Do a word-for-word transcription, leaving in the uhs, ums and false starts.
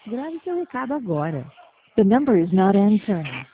Grave seu recado agora. The number is not answering.